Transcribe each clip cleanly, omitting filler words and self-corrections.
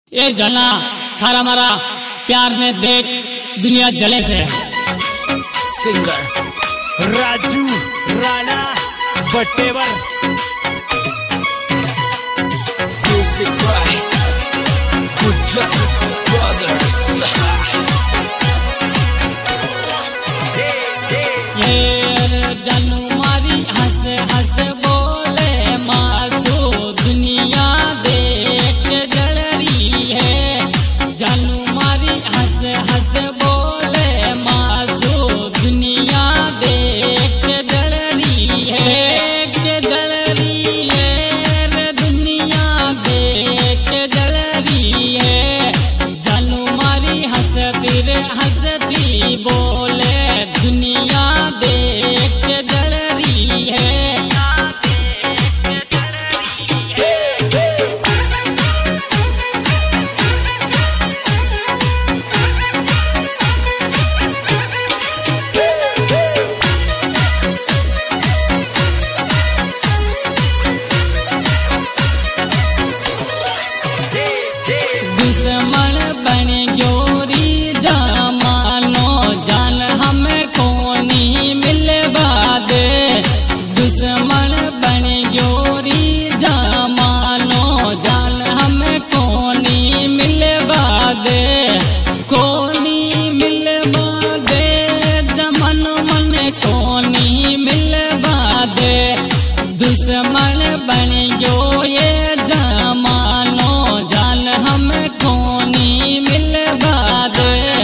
ये जना थारा मारा प्यार में देख दुनिया जले से। सिंगर राजू राणा बटेवर, म्यूजिक बाय गुज्जर ब्रदर्स। ये जानू मारी हंस हंस बोले मासू दुनिया देख जल रही है। जानू मारी हंस हंस बोले मासू दुनिया देख जल रही है, जल रही है रे दुनिया देख जल रही है। जानू मारी हंसती रे हंसती बोले दुनिया देख जल रही है। दुश्मन बन गोरी जमानो जान हमें कोनी मिलवा दे। दुश्मन बन गोरी जमानो जान हमें कोनी मिलवा दे, कोनी मिलवा दे जमन मन कोनी मिलवा दे। दुश्मन बन गयो ये जमानो जान हमें कोनी मिलवा दे।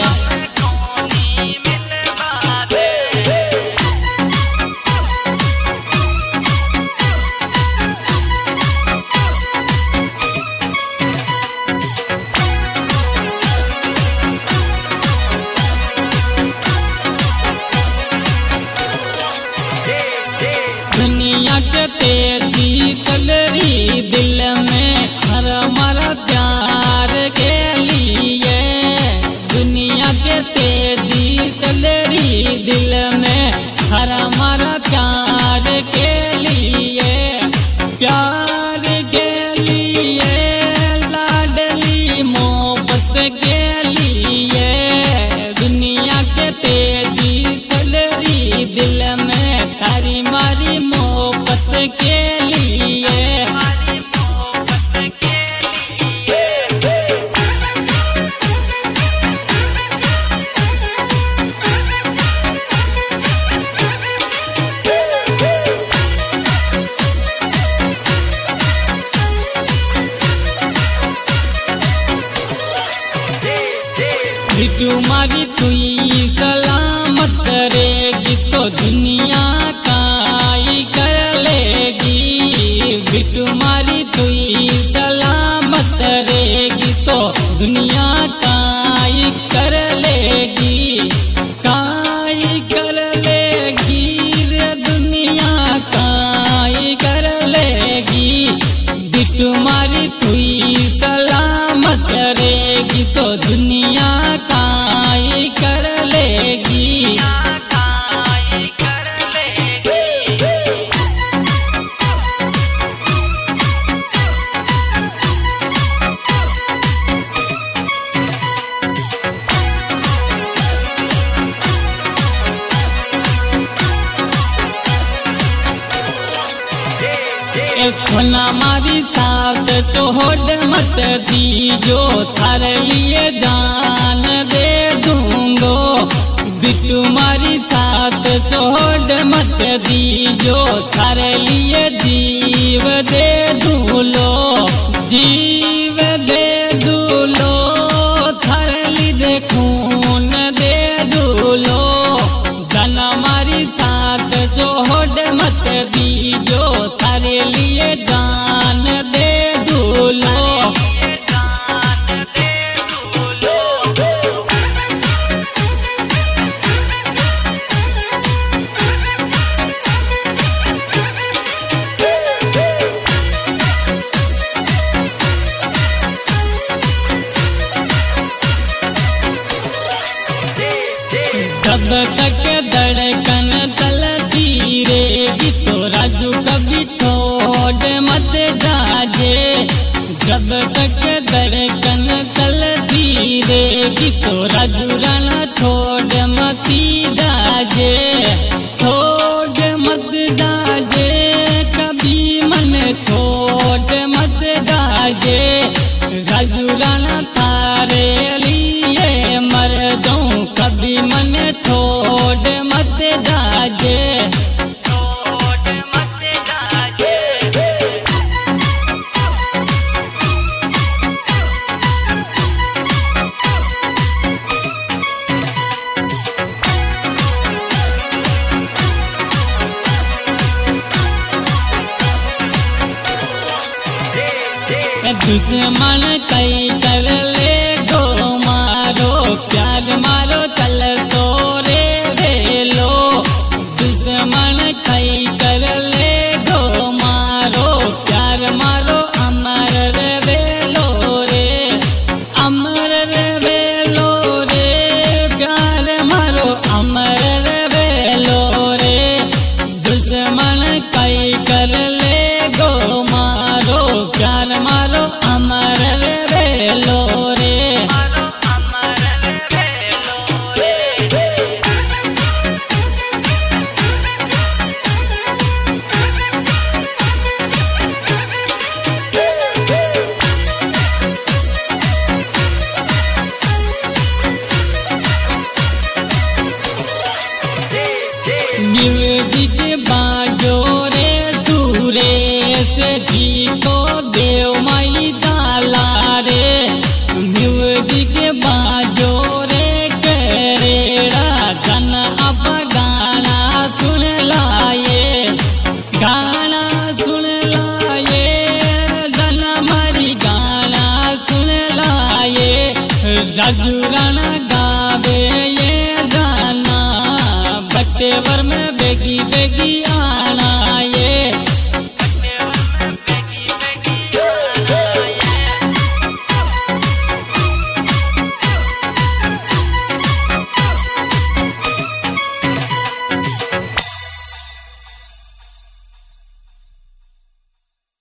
दुनिया के तेजी चल रही दिल में हर हमारा प्यार के लिए। दुनिया के तेजी चल रही दिल में हर हमारा प्यार के लिए, प्यार के लिए लाडली मोहब्बत के लिए। दुनिया के तेजी चल रही दिल में थारी मारी मोहब्बत के लिए। तुम्हारी तुई सलामत करेगी तो दुनिया काई कर लेगी। तुम्हारी तुई सलामत करेगी तो दुनिया काई कर लेगी, काई कर लेगी रे दुनिया काई कर लेगी। तुम्हारी तुई सलामत करेगी तो दुनिया काई कर लेगी। खोना मारी साथ चोहड मत दीजो थार लिए जान दे दूंगो। बिट्टू मारी साथ चोहड मत दीजो थार लिए जीव दे दूलो, जीव दे दूलो थार लिए खून दे दूलो। जना मारी साथ चोहड मत दीजो थारे लिए जान दे दूलो। जब तक धड़कन चलती रहेगी तो राजू कभी छोड़ मत जाजे। जब तक धड़कन राजू राणा थारे लिए मर जाऊं कभी मन छोड़ मत जाजे। दुश्मन कई कर ले गो मारो प्यार मारो चल तो रे लो। दुश्मन कई कर ले गो मारो प्यार मारो अमर रे लो रे। अमर रे लो रे प्यार मारो अमर रे लो रे। दुश्मन कई कर ले गो मारो प्यार मारो अमर रे लो रे। म्यूजिक बाजो रे सुरेश जी को देव माई डाला रे। म्यूजिक बाजो रे करेड़ा जन अब गाना सुन लाए। गाना सुन लाए जन हमारी गाना सुन लाए। राजू राणा गावे ये गाना बटेवर में बेगी बेगी